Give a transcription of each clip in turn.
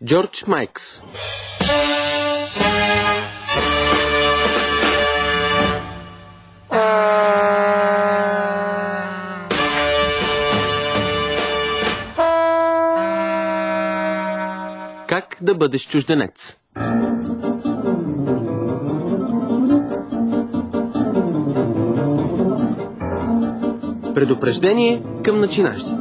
Джордж Майкс. Как да бъдеш чужденец? Предупреждение към начинащите.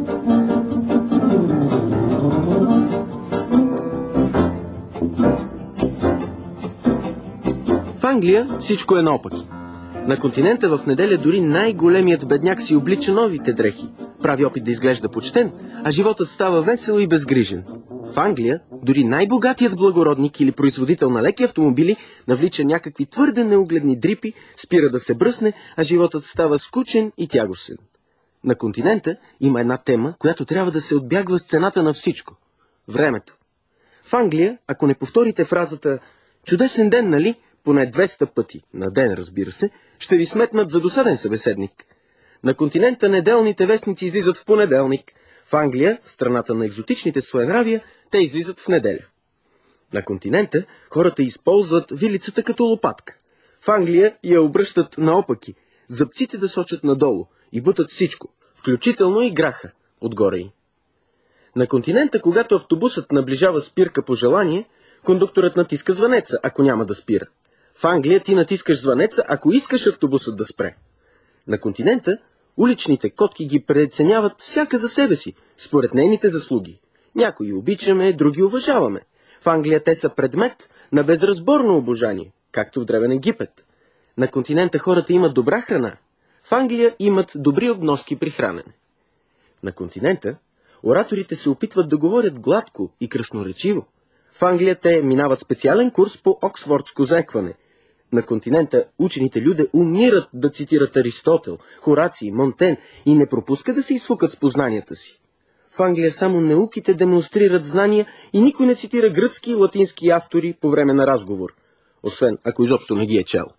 В Англия всичко е наопаки. На континента в неделя дори най-големият бедняк си облича новите дрехи, прави опит да изглежда почтен, а животът става весел и безгрижен. В Англия дори най-богатият благородник или производител на леки автомобили навлича някакви твърде неугледни дрипи, спира да се бръсне, а животът става скучен и тягостен. На континента има една тема, която трябва да се отбягва с цената на всичко – времето. В Англия, ако не повторите фразата «Чудесен ден, нали?» поне 200 пъти, на ден разбира се, ще ви сметнат за досаден събеседник. На континента неделните вестници излизат в понеделник. В Англия, в страната на екзотичните своенравия, те излизат в неделя. На континента хората използват вилицата като лопатка. В Англия я обръщат наопаки, зъбците да сочат надолу и бутат всичко, включително и граха, отгоре й. На континента, когато автобусът наближава спирка по желание, кондукторът натиска звънеца, ако няма да спира. В Англия ти натискаш звънеца, ако искаш автобусът да спре. На континента уличните котки ги преценяват всяка за себе си, според нейните заслуги. Някои обичаме, други уважаваме. В Англия те са предмет на безразборно обожание, както в древен Египет. На континента хората имат добра храна. В Англия имат добри обноски при хранене. На континента ораторите се опитват да говорят гладко и красноречиво. В Англия те минават специален курс по оксфордско заекване. На континента учените люди умират да цитират Аристотел, Хораций, Монтен и не пропускат да се изфукат с познанията си. В Англия само науките демонстрират знания и никой не цитира гръцки и латински автори по време на разговор, освен ако изобщо не ги е чел.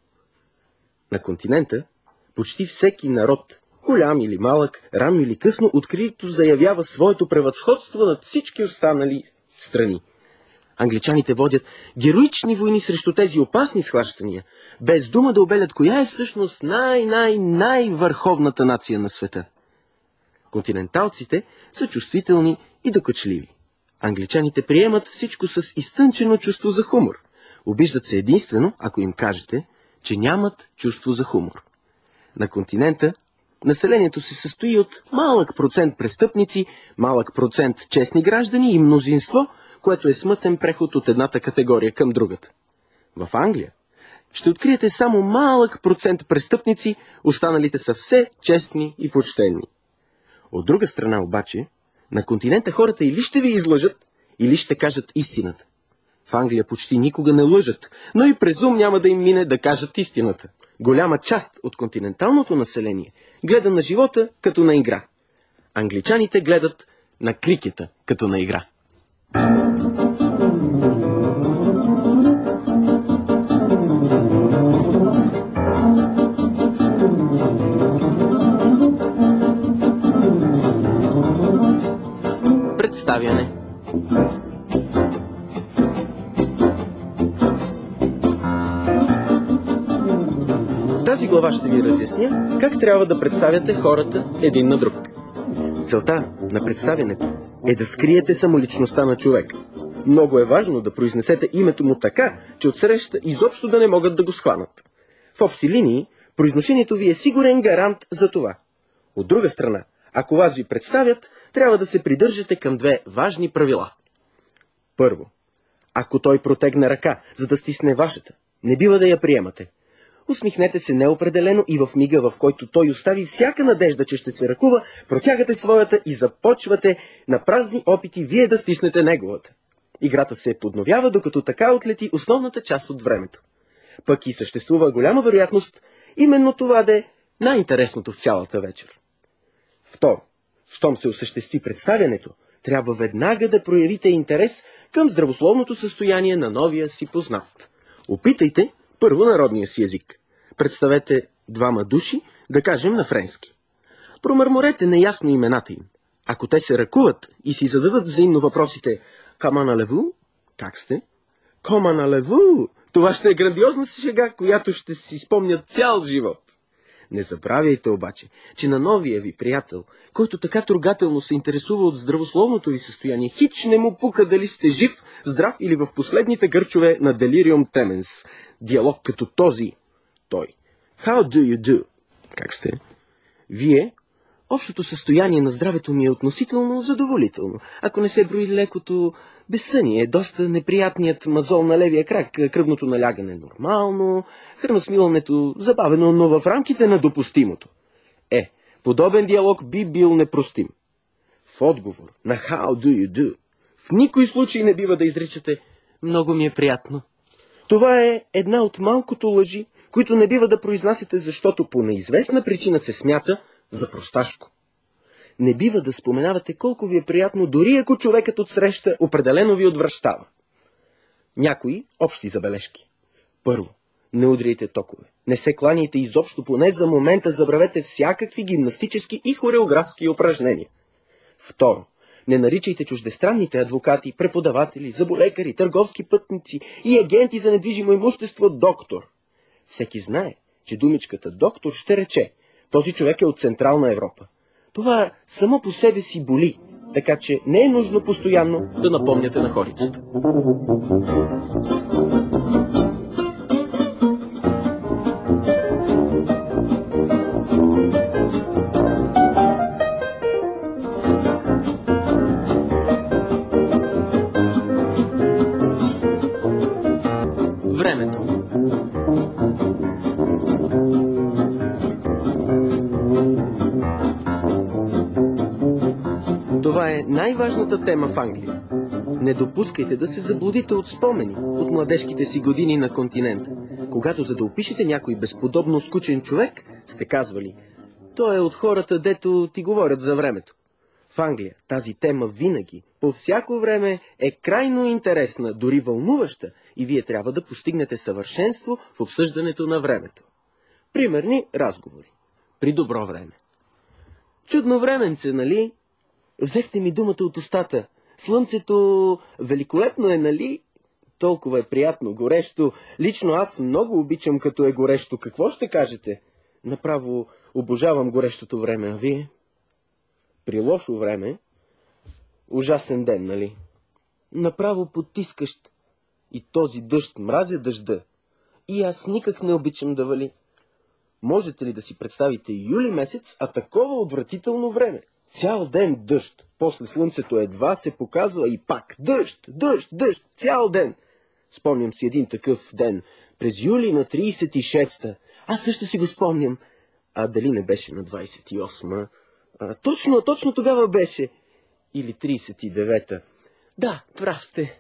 На континента почти всеки народ, голям или малък, рано или късно, открито заявява своето превъзходство над всички останали страни. Англичаните водят героични войни срещу тези опасни схващания, без дума да обелят коя е всъщност най-върховната нация на света. Континенталците са чувствителни и докачливи. Англичаните приемат всичко с изтънчено чувство за хумор. Обиждат се единствено, ако им кажете, че нямат чувство за хумор. На континента населението се състои от малък процент престъпници, малък процент честни граждани и мнозинство, което е смътен преход от едната категория към другата. В Англия ще откриете само малък процент престъпници, останалите са все честни и почтени. От друга страна обаче, на континента хората или ще ви излъжат, или ще кажат истината. В Англия почти никога не лъжат, но и през ум няма да им мине да кажат истината. Голяма част от континенталното население гледа на живота като на игра. Англичаните гледат на крикета като на игра. Представяне. В тази глава ще ви разясня как трябва да представяте хората един на друг. Целта на представянето е да скриете самоличността на човека. Много е важно да произнесете името му така, че отсреща изобщо да не могат да го схванат. В общи линии, произношението ви е сигурен гарант за това. От друга страна, ако вас ви представят, трябва да се придържате към две важни правила. Първо, ако той протегне ръка, за да стисне вашата, не бива да я приемате. Усмихнете се неопределено и в мига, в който той остави всяка надежда, че ще се ръкува, протягате своята и започвате на празни опити вие да стиснете неговата. Играта се подновява, докато така отлети основната част от времето. Пък и съществува голяма вероятност именно това да е най-интересното в цялата вечер. Второ, щом се осъществи представянето, трябва веднага да проявите интерес към здравословното състояние на новия си познат. Опитайте първо народния си език. Представете двама души, да кажем на френски. Промърморете неясно имената им. Ако те се ръкуват и си зададат взаимно въпросите Камана леву? Как сте? Комана леву! Това ще е грандиозна шега, която ще си спомнят цял живот. Не забравяйте обаче, че на новия ви приятел, който така трогателно се интересува от здравословното ви състояние, хич не му пука дали сте жив, здрав или в последните гърчове на Делириум Теменс. Диалог като този. Той. How do you do? Как сте? Вие? Общото състояние на здравето ми е относително задоволително. Ако не се брои лекото безсъние, доста неприятният мазол на левия крак, кръвното налягане е нормално, храносмилането забавено, но в рамките на допустимото. Подобен диалог би бил непростим. В отговор на How do you do, в никой случай не бива да изричате много ми е приятно. Това е една от малкото лъжи, които не бива да произнасяте, защото по неизвестна причина се смята за просташко. Не бива да споменавате колко ви е приятно, дори ако човекът отсреща определено ви отвращава. Някои общи забележки. Първо, не удряйте токове. Не се кланяйте изобщо, поне за момента забравете всякакви гимнастически и хореографски упражнения. Второ, не наричайте чуждестранните адвокати, преподаватели, заболекари, търговски пътници и агенти за недвижимо имущество доктор. Всеки знае, че думичката доктор ще рече: този човек е от Централна Европа. Това само по себе си боли, така че не е нужно постоянно да напомняте на хорицата. Времето. Това е най-важната тема в Англия. Не допускайте да се заблудите от спомени от младежките си години на континента. Когато за да опишете някой безподобно скучен човек, сте казвали: той е от хората, дето ти говорят за времето. В Англия тази тема винаги, по всяко време е крайно интересна, дори вълнуваща, и вие трябва да постигнете съвършенство в обсъждането на времето. Примерни разговори. При добро време. Чудно временце, нали? Взехте ми думата от устата. Слънцето великолепно е, нали? Толкова е приятно, горещо. Лично аз много обичам, като е горещо. Какво ще кажете? Направо обожавам горещото време, а вие? При лошо време, ужасен ден, нали? Направо потискащ. И този дъжд, мразя дъжда. И аз никак не обичам да вали. Можете ли да си представите юли месец, а такова отвратително време? Цял ден дъжд, после слънцето едва се показва и пак дъжд, дъжд, дъжд, цял ден. Спомням си един такъв ден, през юли на 36-та. Аз също си го спомням. А дали не беше на 28-ма? Точно тогава беше. Или 39-та. Да, прав сте.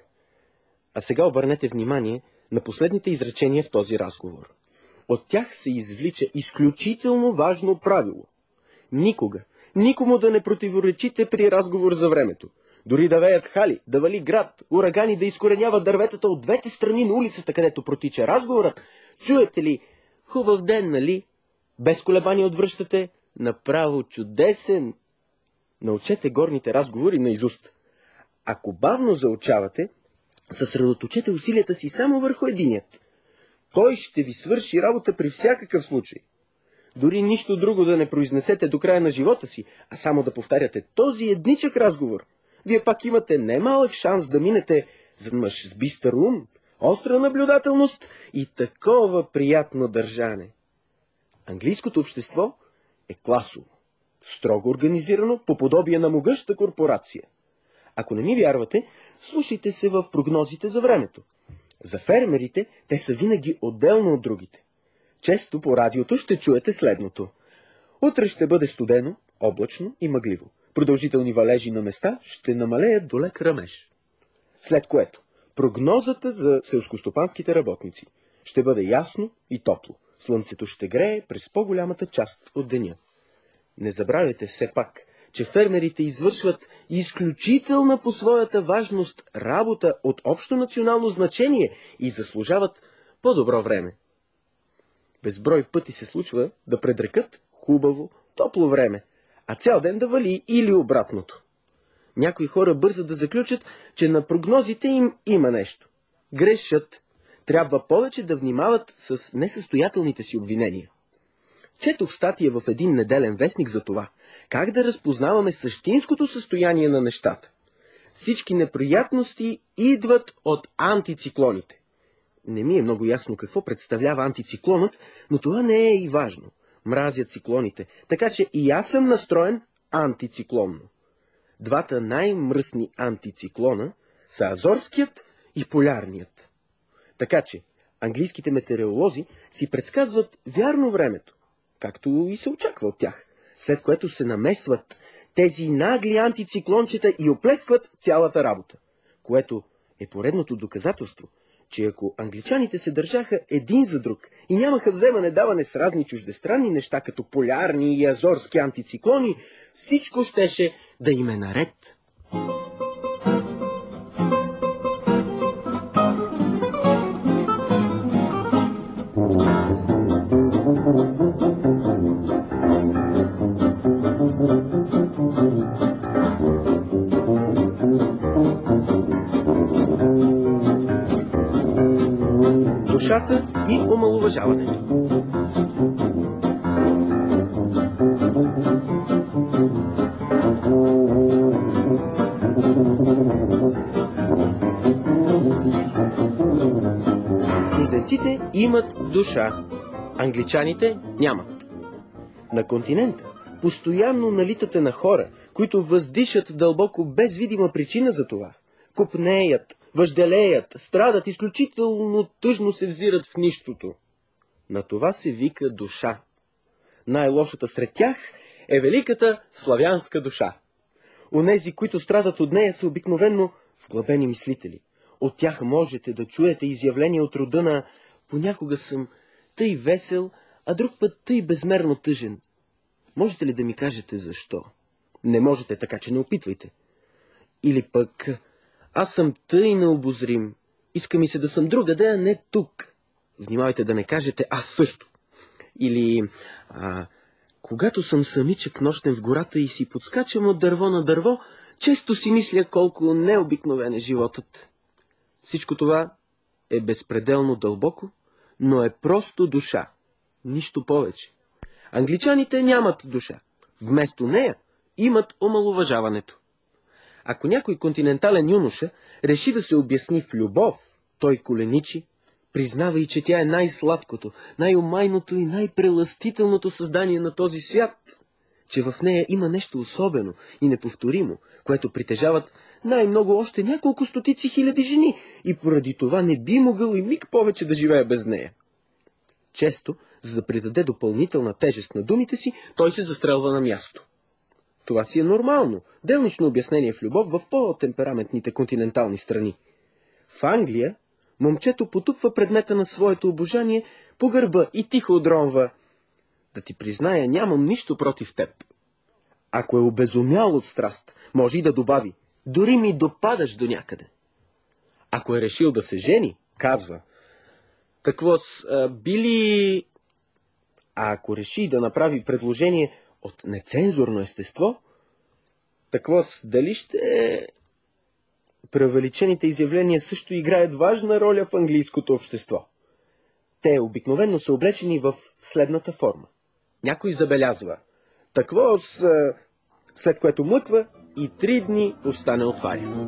А сега обърнете внимание на последните изречения в този разговор. От тях се извлича изключително важно правило. Никога, никому да не противоречите при разговор за времето. Дори да веят хали, да вали град, урагани да изкореняват дърветата от двете страни на улицата, където протича разговорът, чуете ли: хубав ден, нали? Без колебание отвръщате: направо чудесен. Научете горните разговори наизуст. Ако бавно заучавате, съсредоточете усилията си само върху единият. Той ще ви свърши работа при всякакъв случай. Дори нищо друго да не произнесете до края на живота си, а само да повтаряте този едничък разговор, вие пак имате немалък шанс да минете за мъж с бистър ум, остра наблюдателност и такова приятно държане. Английското общество е класово, строго организирано по подобие на могъща корпорация. Ако не ми вярвате, слушайте се в прогнозите за времето. За фермерите те са винаги отделно от другите. Често по радиото ще чуете следното: утре ще бъде студено, облачно и мъгливо. Продължителни валежи на места ще намалеят до лек ръмеж. След което прогнозата за селскостопанските работници: ще бъде ясно и топло. Слънцето ще грее през по-голямата част от деня. Не забравяйте все пак, че фермерите извършват изключителна по своята важност работа от общо национално значение и заслужават по-добро време. Безброй пъти се случва да предрекат хубаво, топло време, а цял ден да вали или обратното. Някои хора бързат да заключат, че на прогнозите им има нещо. Грешат. Трябва повече да внимават с несъстоятелните си обвинения. Четох статия в един неделен вестник за това, как да разпознаваме същинското състояние на нещата. Всички неприятности идват от антициклоните. Не ми е много ясно какво представлява антициклонът, но това не е и важно. Мразя циклоните, така че и аз съм настроен антициклонно. Двата най-мръсни антициклона са Азорският и Полярният. Така че английските метеоролози си предсказват вярно времето, както и се очаква от тях, след което се намесват тези нагли антициклончета и оплескват цялата работа, което е поредното доказателство, че ако англичаните се държаха един за друг и нямаха вземане-даване с разни чуждестранни неща, като полярни и азорски антициклони, всичко щеше да им е наред. Душата и омаловажаването. Чужденците имат душа, англичаните нямат. На континента постоянно налитате на хора, които въздишат дълбоко без видима причина за това. Копнеят, въжделеят, страдат, изключително тъжно се взират в нищото. На това се вика душа. Най-лошата сред тях е великата славянска душа. Онези, които страдат от нея, са обикновенно вглъбени мислители. От тях можете да чуете изявления от рода на "понякога съм тъй весел, а друг път тъй безмерно тъжен". Можете ли да ми кажете защо? Не можете, така че не опитвайте. Или пък "аз съм тъй необозрим, иска ми се да съм другаде, а не тук". Внимавайте да не кажете "аз също". Или "когато съм самичък нощен в гората и си подскачам от дърво на дърво, често си мисля колко необикновен е животът". Всичко това е безпределно дълбоко, но е просто душа. Нищо повече. Англичаните нямат душа. Вместо нея имат омаловажаването. Ако някой континентален юноша реши да се обясни в любов, той коленичи, признава и че тя е най-сладкото, най-омайното и най-прелъстителното създание на този свят, че в нея има нещо особено и неповторимо, което притежават най-много още няколко стотици хиляди жени и поради това не би могъл и миг повече да живее без нея. Често, за да придаде допълнителна тежест на думите си, той се застрелва на място. Това си е нормално, делнично обяснение в любов в по-темпераментните континентални страни. В Англия момчето потупва предмета на своето обожание по гърба и тихо отронва: "Да ти призная, нямам нищо против теб". Ако е обезумял от страст, може и да добави: "Дори ми допадаш до някъде". Ако е решил да се жени, казва: "Таквос, били..." А ако реши да направи предложение от нецензурно естество, таквос, дали ще... Преувеличените изявления също играят важна роля в английското общество. Те обикновено са облечени в следната форма. Някой забелязва: "Таквос", след което млъква и 3 дни уста не отваря.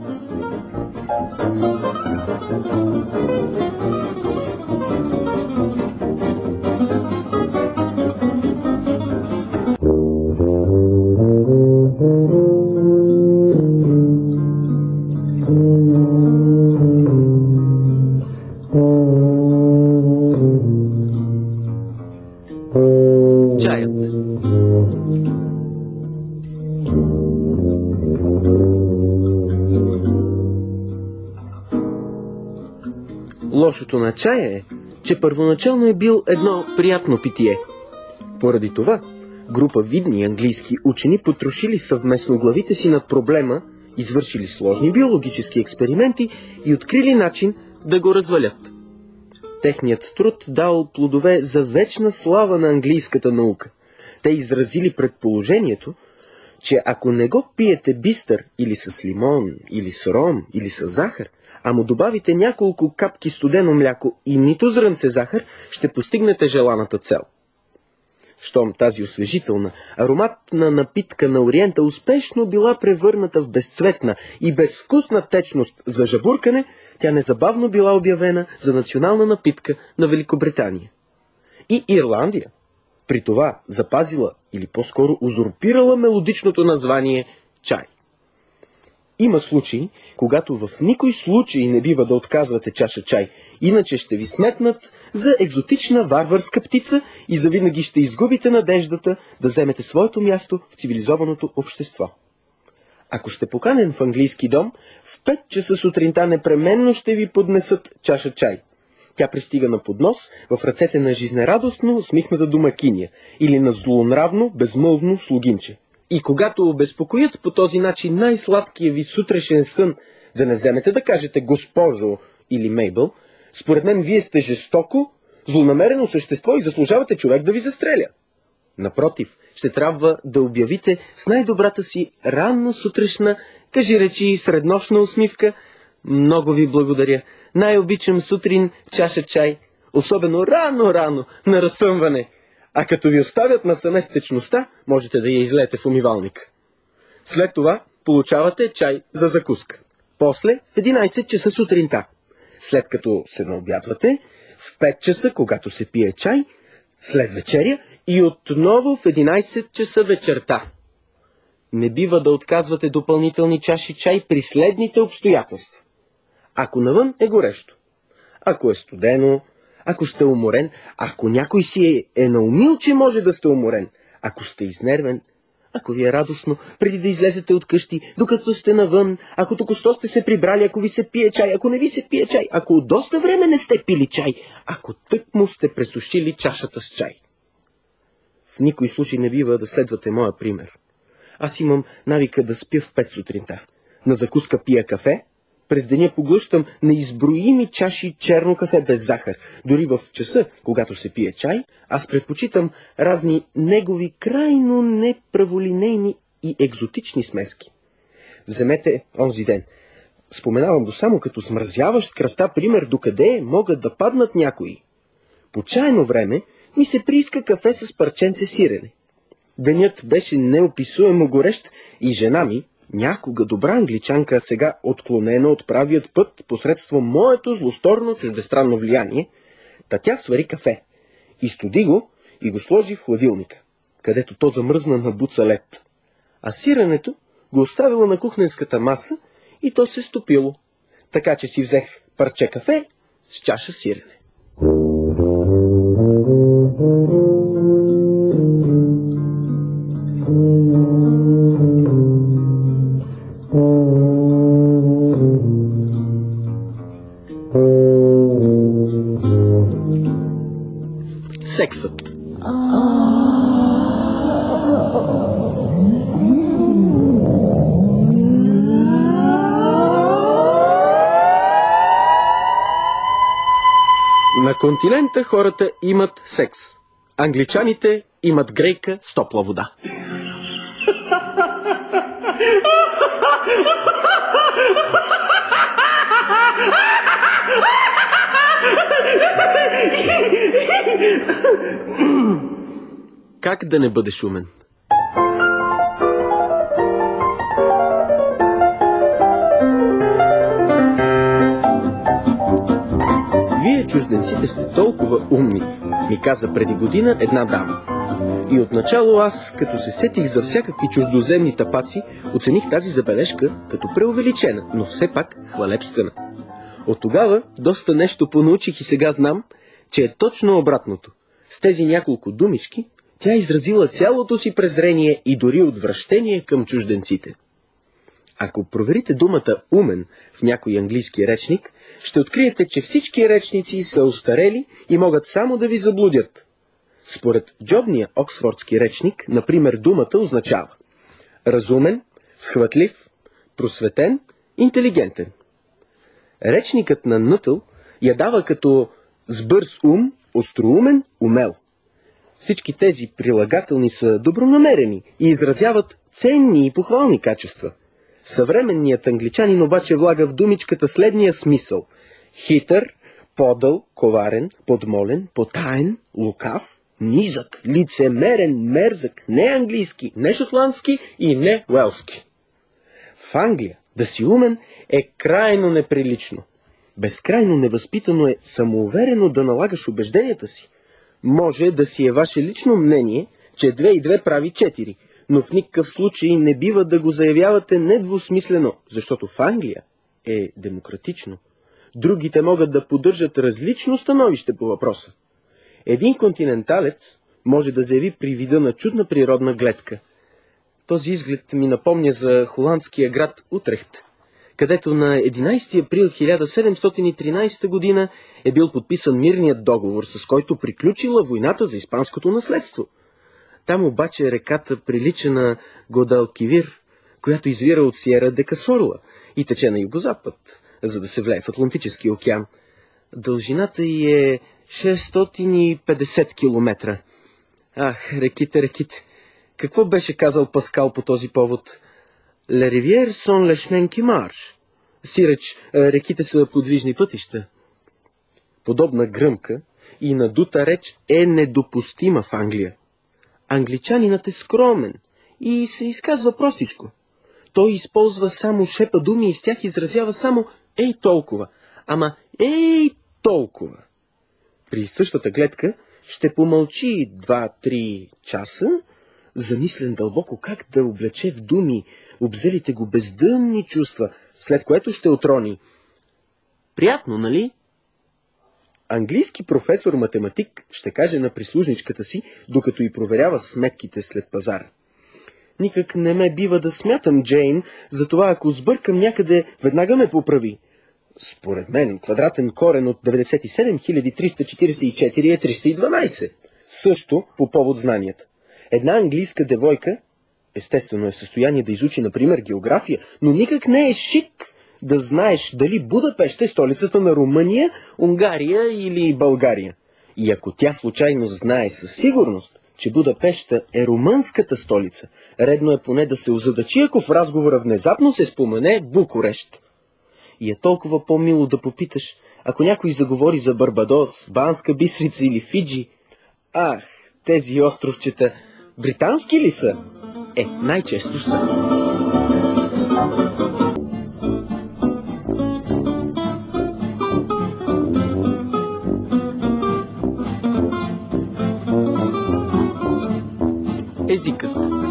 Чаят. Лошото на чая е, че първоначално е бил едно приятно питие. Поради това, група видни английски учени потрошили съвместно главите си над проблема, извършили сложни биологически експерименти и открили начин да го развалят. Техният труд дал плодове за вечна слава на английската наука. Те изразили предположението, че ако не го пиете бистър или с лимон, или с ром, или с захар, а му добавите няколко капки студено мляко и нито зрънце захар, ще постигнете желаната цел. Щом тази освежителна, ароматна напитка на Ориента успешно била превърната в безцветна и безвкусна течност за жабуркане, тя незабавно била обявена за национална напитка на Великобритания. И Ирландия, при това запазила или по-скоро узурпирала мелодичното название чай. Има случаи, когато в никой случай не бива да отказвате чаша чай, иначе ще ви сметнат за екзотична варварска птица и завинаги ще изгубите надеждата да вземете своето място в цивилизованото общество. Ако сте поканен в английски дом, в 5 часа сутринта непременно ще ви поднесат чаша чай. Тя пристига на поднос в ръцете на жизнерадостно усмихната домакиня или на злонравно, безмълвно слугинче. И когато обезпокоят по този начин най-сладкия ви сутрешен сън, да не вземете да кажете госпожо или Мейбъл, според мен вие сте жестоко, злонамерено същество и заслужавате човек да ви застреля. Напротив, ще трябва да обявите с най-добрата си ранно сутрешна, кажи речи среднощна усмивка: много ви благодаря, най-обичам сутрин чаша чай, особено рано на разсъмване. А като ви оставят насаме с течността, можете да я излеете в умивалник. След това получавате чай за закуска. После в 11 часа сутринта. След като се наобядвате, в 5 часа, когато се пие чай, след вечеря и отново в 11 часа вечерта. Не бива да отказвате допълнителни чаши чай при следните обстоятелства. Ако навън е горещо, ако е студено, ако сте уморен, ако някой си е наумил, че може да сте уморен, ако сте изнервен, ако ви е радостно, преди да излезете от къщи, докато сте навън, ако току-що сте се прибрали, ако ви се пие чай, ако не ви се пие чай, ако от доста време не сте пили чай, ако тъкмо сте пресушили чашата с чай. В никой случай не бива да следвате моя пример. Аз имам навика да спя в 5 сутринта. На закуска пия кафе, през деня поглъщам неизброими чаши черно кафе без захар. Дори в часа, когато се пие чай, аз предпочитам разни негови крайно неправолинейни и екзотични смески. Вземете онзи ден. Споменавам го само като смразяващ кръвта пример докъде могат да паднат някои. По чайно време ми се прииска кафе с парченце сирене. Денят беше неописуемо горещ и жена ми, някога добра англичанка, а сега отклонена от правият път посредством моето злосторно чуждестранно влияние, та тя свари кафе, изстуди го и го сложи в хладилника, където то замръзна на буца лед. А сиренето го оставила на кухненската маса и то се стопило, така че си взех парче кафе с чаша сирене. Сексът. На континента хората имат секс. Англичаните имат грейка с топла вода. Как да не бъдеш умен? Вие, чужденците, сте толкова умни, ми каза преди година една дама. И отначало аз, като се сетих за всякакви чуждоземни тапаци, оцених тази забележка като преувеличена, но все пак хвалебствена. От тогава доста нещо понаучих и сега знам, че е точно обратното. С тези няколко думички тя изразила цялото си презрение и дори отвращение към чужденците. Ако проверите думата умен в някой английски речник, ще откриете, че всички речници са остарели и могат само да ви заблудят. Според джобния оксфордски речник, например, думата означава разумен, схватлив, просветен, интелигентен. Речникът на Нътъл я дава като с бърз ум, остроумен, умел. Всички тези прилагателни са добронамерени и изразяват ценни и похвални качества. Съвременният англичанин обаче влага в думичката следния смисъл: хитър, подъл, коварен, подмолен, потаен, лукав, низък, лицемерен, мерзък, не английски, не шотландски и не уелски. В Англия да си умен е крайно неприлично. Безкрайно невъзпитано е самоуверено да налагаш убежденията си. Може да си е ваше лично мнение, че 2 и 2 прави 4, но в никакъв случай не бива да го заявявате недвусмислено, защото в Англия е демократично. Другите могат да поддържат различно становище по въпроса. Един континенталец може да заяви при вида на чудна природна гледка. Този изглед ми напомня за холандския град Утрехт, където на 11 април 1713 година е бил подписан мирният договор, с който приключила войната за испанското наследство. Там обаче реката прилича на Годалкивир, която извира от Сиера де Касорла и тече на югозапад, за да се влее в Атлантическия океан. Дължината й е 650 километра. Ах, реките. Какво беше казал Паскал по този повод? «Ле ривиер сон ле chemin qui marche». Сиреч, реките са подвижни пътища. Подобна гръмка и надута реч е недопустима в Англия. Англичанинът е скромен и се изказва простичко. Той използва само шепа думи и с тях изразява само «ей толкова», ама «ей толкова». При същата гледка ще помълчи 2-3 часа, замислен дълбоко как да облече в думи обзелите го бездънни чувства, след което ще отрони: приятно, нали? Английски професор-математик ще каже на прислужничката си, докато й проверява сметките след пазара: никак не ме бива да смятам, Джейн, затова ако сбъркам някъде, веднага ме поправи. Според мен квадратен корен от 97 344 е 312. Също по повод знанията. Една английска девойка естествено е в състояние да изучи, например, география, но никак не е шик да знаеш дали Будапеща е столицата на Румъния, Унгария или България. И ако тя случайно знае със сигурност, че Будапеща е румънската столица, редно е поне да се озадачи, ако в разговора внезапно се спомене Букурещ. И е толкова по-мило да попиташ, ако някой заговори за Барбадос, Банска Бистрица или Фиджи: ах, тези островчета британски ли са? Най-често са. Езикът.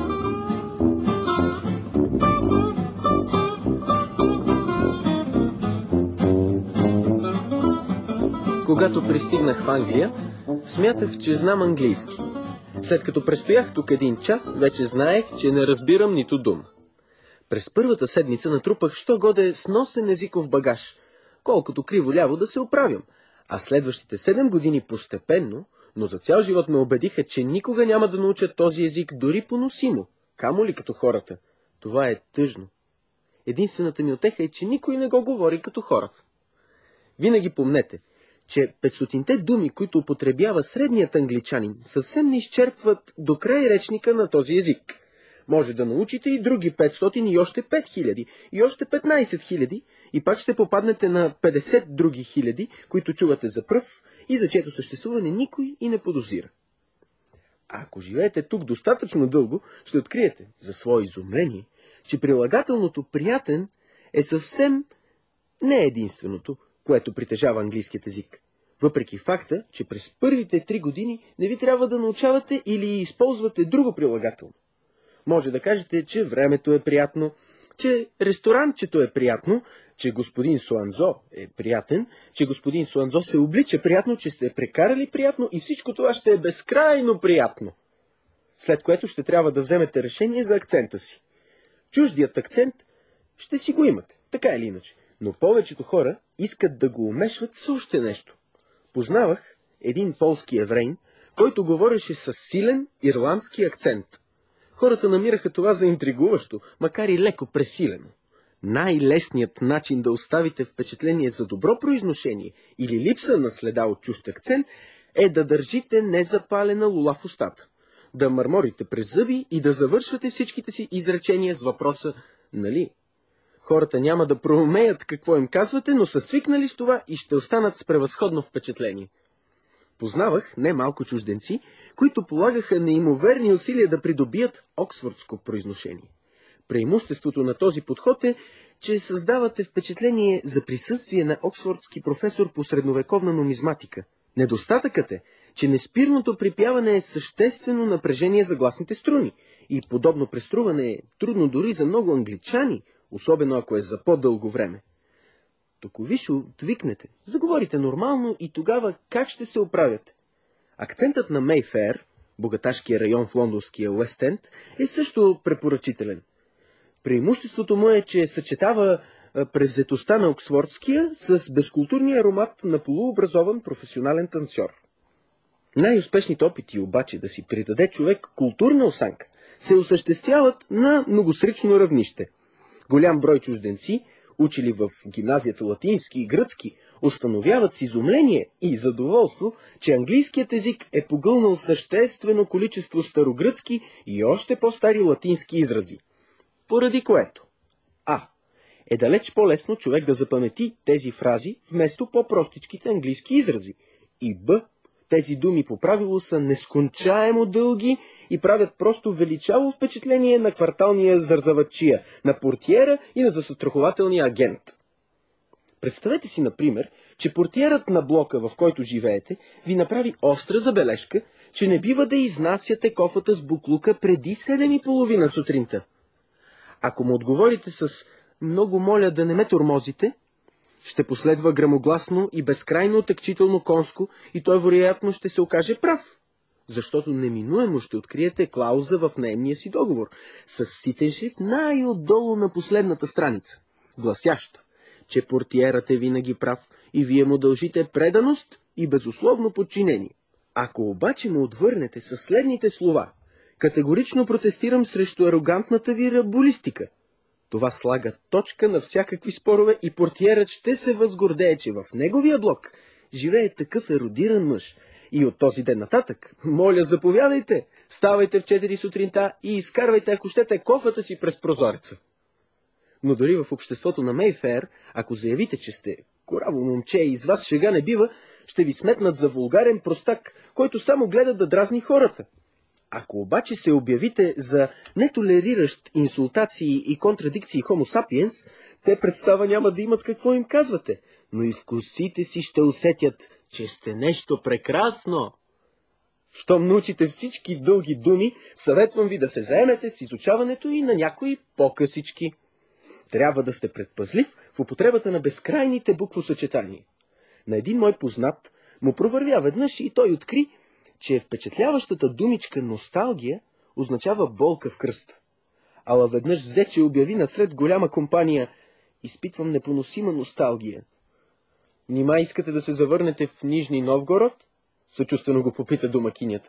Когато пристигнах в Англия, смятах, че знам английски. След като престоях тук 1 час, вече знаех, че не разбирам нито дума. През първата седмица натрупах що-годе сносен езиков багаж, колкото криво-ляво да се оправям, а следващите 7 години постепенно, но за цял живот ме убедиха, че никога няма да науча този език дори поносимо, камо ли като хората. Това е тъжно. Единствената ми утеха е, че никой не го говори като хората. Винаги помнете, че 500-те думи, които употребява средният англичанин, съвсем не изчерпват до край речника на този език. Може да научите и други 500 и още 5000, и още 15 000, и пак ще попаднете на 50 други хиляди, които чувате за пръв и за чието съществуване никой и не подозира. А ако живеете тук достатъчно дълго, ще откриете, за свое изумление, че прилагателното приятен е съвсем не единственото, което притежава английският език. Въпреки факта, че през първите 3 години не ви трябва да научавате или използвате друго прилагателно. Може да кажете, че времето е приятно, че ресторанчето е приятно, че господин Суанзо е приятен, че господин Суанзо се облича приятно, че сте прекарали приятно и всичко това ще е безкрайно приятно. След което ще трябва да вземете решение за акцента си. Чуждият акцент ще си го имате, така или иначе, но повечето хора искат да го умешват с още нещо. Познавах един полски еврейн, който говореше с силен ирландски акцент. Хората намираха това за интригуващо, макар и леко пресилено. Най-лесният начин да оставите впечатление за добро произношение или липса на следа от чужд акцент е да държите незапалена лула в устата. да мърморите през зъби и да завършвате всичките си изречения с въпроса «Нали?». Хората няма да проумеят какво им казвате, но са свикнали с това и ще останат с превъзходно впечатление. Познавах немалко чужденци, които полагаха неимоверни усилия да придобият оксфордско произношение. Преимуществото на този подход е, че създавате впечатление за присъствие на оксфордски професор по средновековна нумизматика. Недостатъкът е, че неспирното припяване е съществено напрежение за гласните струни и подобно преструване е трудно дори за много англичани, особено ако е за по-дълго време. Токовиш отвикнете, заговорите нормално и тогава как ще се оправяте? Акцентът на Мейфер, богаташкия район в лондонския Уест Енд, е също препоръчителен. Преимуществото му е, че съчетава превзетостта на оксфордския с безкултурния аромат на полуобразован професионален танцор. Най-успешните опити обаче да си придаде човек културна осанка се осъществяват на многосрично равнище. Голям брой чужденци, учили в гимназията латински и гръцки, установяват с изумление и задоволство, че английският език е погълнал съществено количество старогръцки и още по-стари латински изрази. Поради което е далеч по-лесно човек да запамети тези фрази вместо по-простичките английски изрази. И тези думи по правило са нескончаемо дълги и правят просто величаво впечатление на кварталния зарзавачия, на портиера и на застрахователния агент. Представете си, например, че портиерът на блока, в който живеете, ви направи остра забележка, че не бива да изнасяте кофата с буклука преди 7:30 сутринта. Ако му отговорите с «Много моля да не ме тормозите», ще последва грамогласно и безкрайно отекчително конско и той вероятно ще се окаже прав, защото неминуемо ще откриете клауза в наемния си договор с ситен шрифт най-отдолу на последната страница, гласяща, че портиерът е винаги прав и вие му дължите преданост и безусловно подчинение. Ако обаче му отвърнете със следните слова: «Категорично протестирам срещу арогантната ви раболистика», това слага точка на всякакви спорове и портиерът ще се възгордее, че в неговия блок живее такъв ерудиран мъж. И от този ден нататък, моля, заповядайте, ставайте в 4 сутринта и изкарвайте, ако щете, кофата си през прозореца. Но дори в обществото на Мейфер, ако заявите, че сте кораво момче и с вас шега не бива, ще ви сметнат за вулгарен простак, който само гледа да дразни хората. Ако обаче се обявите за нетолериращ инсултации и контрадикции Homo sapiens, те представа няма да имат какво им казвате, но и в косите си ще усетят, че сте нещо прекрасно. Щом научите всички дълги думи, съветвам ви да се заемете с изучаването и на някои по-късички. Трябва да сте предпазлив в употребата на безкрайните буквосъчетания. На един мой познат му провървя веднъж и той откри, че впечатляващата думичка носталгия означава болка в кръста. Ала веднъж взе, че обяви насред голяма компания: изпитвам непоносима носталгия. Нима искате да се завърнете в Нижни Новгород? Съчувствено го попита домакинята.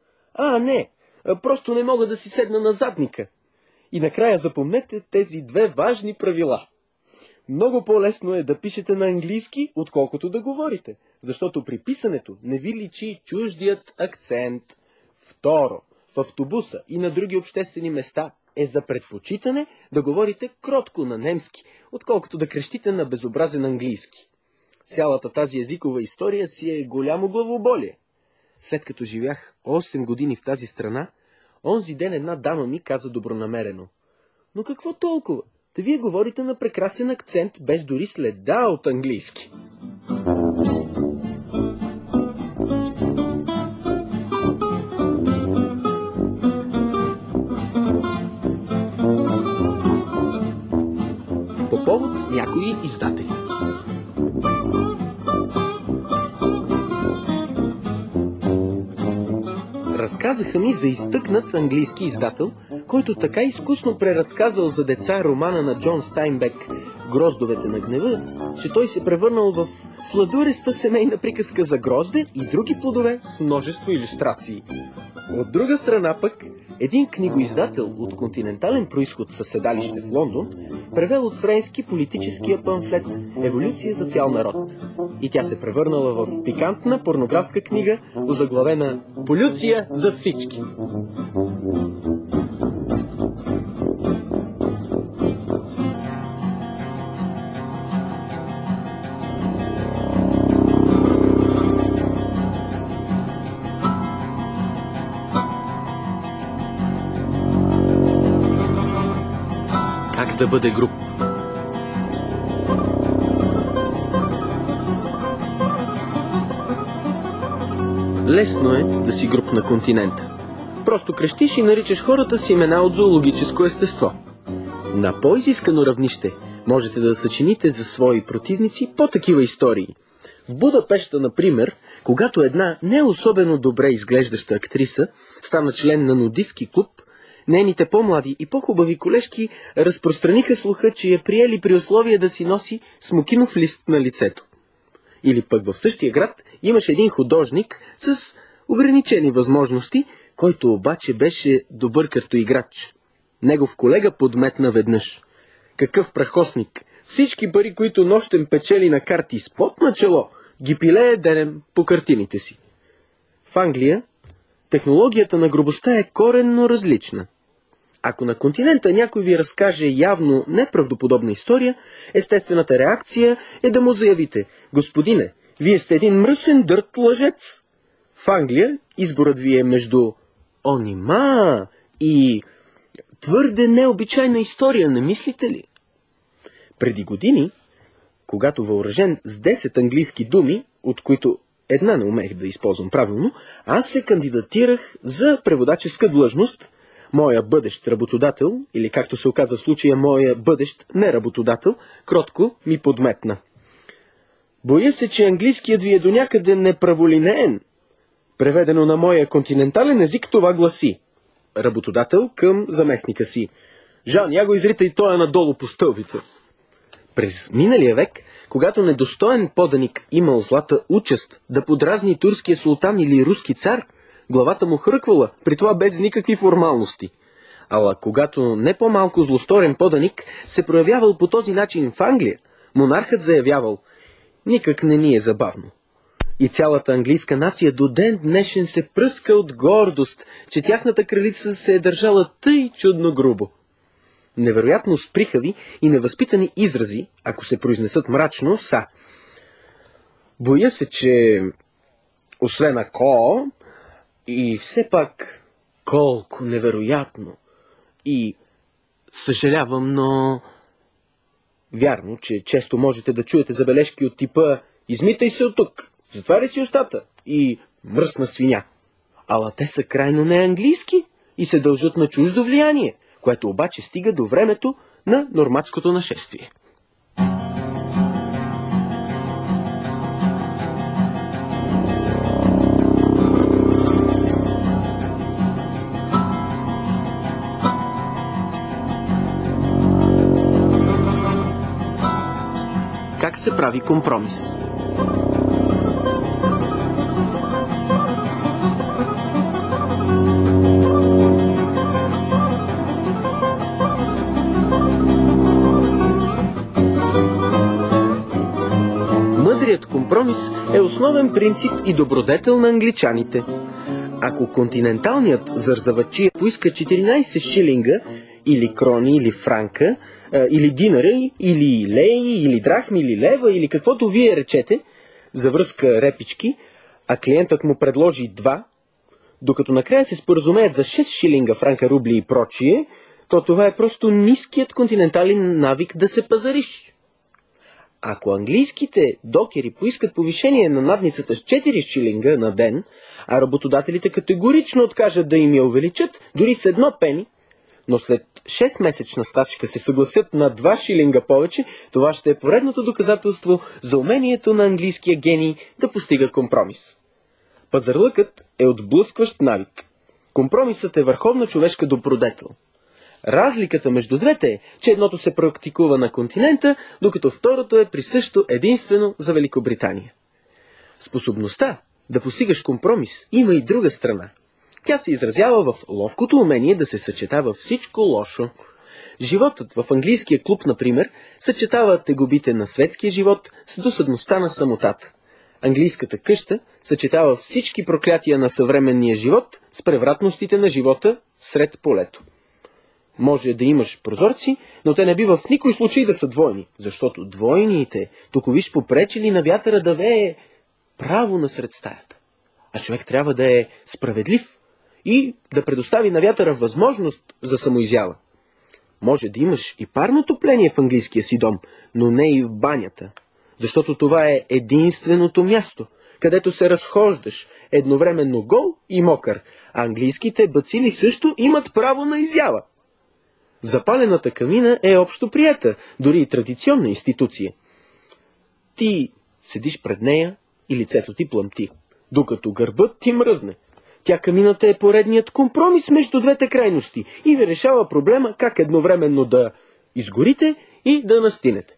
Не, просто не мога да си седна на задника. И накрая запомнете тези две важни правила. Много по-лесно е да пишете на английски, отколкото да говорите, защото при писането не ви личи чуждият акцент. Второ, в автобуса и на други обществени места е за предпочитане да говорите кротко на немски, отколкото да крещите на безобразен английски. Цялата тази езикова история си е голямо главоболие. След като живях 8 години в тази страна, онзи ден една дама ми каза добронамерено: но какво толкова? Да вие говорите на прекрасен акцент, без дори следа от английски. По повод някои издатели. Разказаха ми за изтъкнат английски издател, който така изкусно преразказал за деца романа на Джон Стайнбек «Гроздовете на гнева», че той се превърнал в сладуреста семейна приказка за грозде и други плодове с множество илюстрации. От друга страна пък, един книгоиздател от континентален произход със седалище в Лондон превел от френски политическия памфлет «Еволюция за цял народ». И тя се превърнала в пикантна порнографска книга, озаглавена «Полюция за всички». как да бъде груб. Лесно е да си груб на континента. Просто крещиш и наричаш хората с имена от зоологическо естество. На по-изискано равнище можете да съчините за свои противници по-такива истории. В Будапеща, например, когато една не особено добре изглеждаща актриса стана член на нудистки клуб, нейните по-млади и по-хубави колежки разпространиха слуха, че я приели при условие да си носи смокинов лист на лицето. Или пък в същия град имаше един художник с ограничени възможности, който обаче беше добър картоиграч. Негов колега подметна веднъж: какъв прахосник! Всички пари, които нощем печели на карти с пот на чело, ги пилее денем по картините си. В Англия технологията на грубостта е коренно различна. Ако на континента някой ви разкаже явно неправдоподобна история, естествената реакция е да му заявите: господине, вие сте един мръсен дърт лъжец. В Англия изборът ви е между «О, нима!» и «Твърде необичайна история, не мислите ли?» Преди години, когато въоръжен с 10 английски думи, от които една не умех да използвам правилно, аз се кандидатирах за преводаческа длъжност. Моя бъдещ работодател, или както се оказа в случая моя бъдещ неработодател, кротко ми подметна: боя се, че английският ви е до някъде неправолинеен. Преведено на моя континентален език това гласи: работодател към заместника си: Жан, я го изритай тоя надолу по стълбите. През миналия век, когато недостоен поданик имал злата участ да подразни турския султан или руски цар, главата му хръквала, при това без никакви формалности. Ала когато не по-малко злосторен поданик се проявявал по този начин в Англия, монархът заявявал: никак не ни е забавно. И цялата английска нация до ден днешен се пръска от гордост, че тяхната кралица се е държала тъй чудно грубо. Невероятно сприхави и невъзпитани изрази, ако се произнесат мрачно, са: боя се, че освен ако, и все пак колко невероятно, и съжалявам, но... Вярно, че често можете да чуете забележки от типа: измитай се от тук, затваряй си устата и мръсна свиня. Ала те са крайно неанглийски и се дължат на чуждо влияние, което обаче стига до времето на норматското нашествие. Как се прави компромис? Мъдрият компромис е основен принцип и добродетел на англичаните. Ако континенталният зарзавачия поиска 14 шилинга, или крони, или франка, или динари, или леи, или драхми, или лева, или каквото вие речете, за връзка репички, а клиентът му предложи 2, докато накрая се споразумеят за 6 шилинга, франка, рубли и прочие, то това е просто ниският континентален навик да се пазариш. Ако английските докери поискат повишение на надницата с 4 шилинга на ден, а работодателите категорично откажат да им я увеличат дори с 1 пени, но след 6-месечна стачка се съгласят на 2 шилинга повече, това ще е поредното доказателство за умението на английския гений да постига компромис. Пазарлъкът е отблъскващ навик. Компромисът е върховна човешка добродетел. Разликата между двете е, че едното се практикува на континента, докато второто е присъщо единствено за Великобритания. Способността да постигаш компромис има и друга страна. Тя се изразява в ловкото умение да се съчетава всичко лошо. Животът в английския клуб, например, съчетава тегобите на светския живот с досадността на самотата. Английската къща съчетава всички проклятия на съвременния живот с превратностите на живота сред полето. Може да имаш прозорци, но те не бива в никой случай да са двойни, защото двойните токовиш попречили на вятъра да вее право насред стаята. А човек трябва да е справедлив и да предостави на вятъра възможност за самоизява. Може да имаш и парно отопление в английския си дом, но не и в банята. Защото това е единственото място, където се разхождаш едновременно гол и мокър, а английските бацили също имат право на изява. Запалената камина е общо приета, дори и традиционна институция. Ти седиш пред нея и лицето ти плъмти, докато гърбът ти мръзне. Тя камината е поредният компромис между двете крайности и ви решава проблема как едновременно да изгорите и да настинете.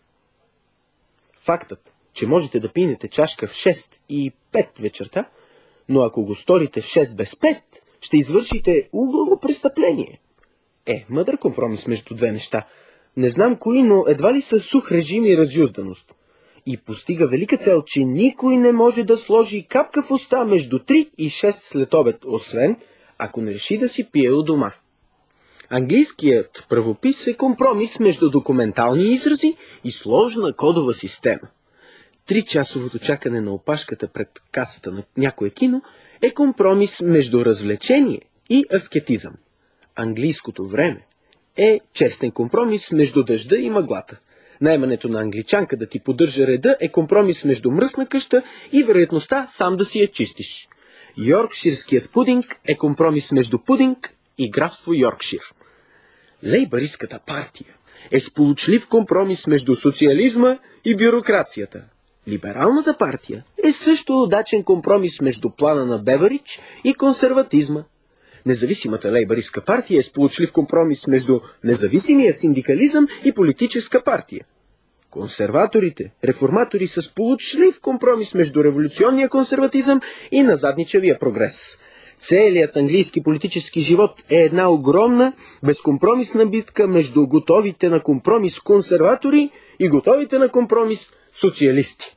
Фактът, че можете да пинете чашка в 6 и 5 вечерта, но ако го сторите в 6 без 5, ще извършите углово престъпление. Мъдър компромис между две неща. Не знам кои, но едва ли са сух режим и разюзданост. И постига велика цел, че никой не може да сложи капка в уста между 3 и 6 след обед, освен ако не реши да си пие у дома. Английският правопис е компромис между документални изрази и сложна кодова система. 3-часовото чакане на опашката пред касата на някое кино е компромис между развлечение и аскетизъм. Английското време е честен компромис между дъжда и мъглата. Наемането на англичанка да ти поддържа реда е компромис между мръсна къща и вероятността сам да си я чистиш. Йоркширският пудинг е компромис между пудинг и графство Йоркшир. Лейбъристската партия е сполучлив компромис между социализма и бюрокрацията. Либералната партия е също удачен компромис между плана на Беверидж и консерватизма. Независимата лейбъристка партия е сполучлив компромис между независимия синдикализъм и политическа партия. Консерваторите, реформатори са сполучлив компромис между революционния консерватизъм и назадничевия прогрес. Целият английски политически живот е една огромна, безкомпромисна битка между готовите на компромис консерватори и готовите на компромис социалисти.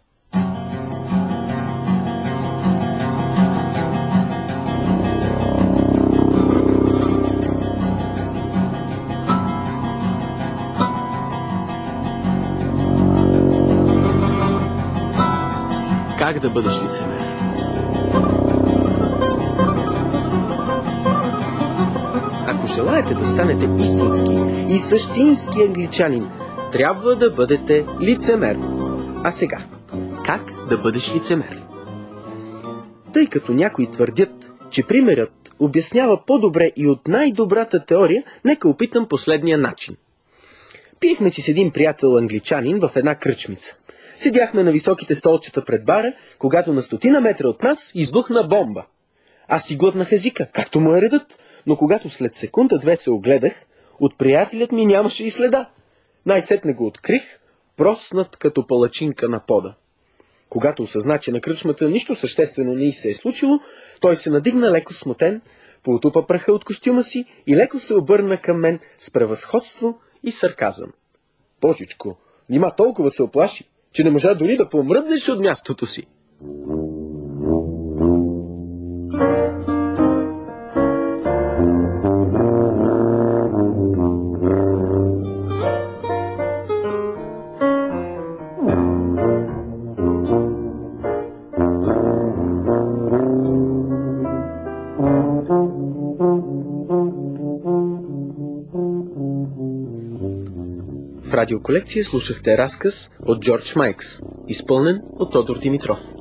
Как да бъдеш лицемер? Ако желаете да станете истински и същински англичанин, трябва да бъдете лицемер. А сега, как да бъдеш лицемер? Тъй като някои твърдят, че примерът обяснява по-добре и от най-добрата теория, нека опитам последния начин. Пиехме си с един приятел англичанин в една кръчмица. Седяхме на високите столчета пред бара, когато на 100 метра от нас избухна бомба. Аз си глътнах езика, както му е редът, но когато след секунда-две се огледах, от приятелят ми нямаше и следа. Най-сетне го открих, проснат като палачинка на пода. Когато осъзна, че на кръчмата нищо съществено не й се е случило, той се надигна леко смутен, поотупа праха от костюма си и леко се обърна към мен с превъзходство и сарказъм. Божичко, нима толкова се оплаши, че не можа дори да помръднеш от мястото си. В радиоколекция слушахте разказ от Джордж Майкс, изпълнен от Тодор Димитров.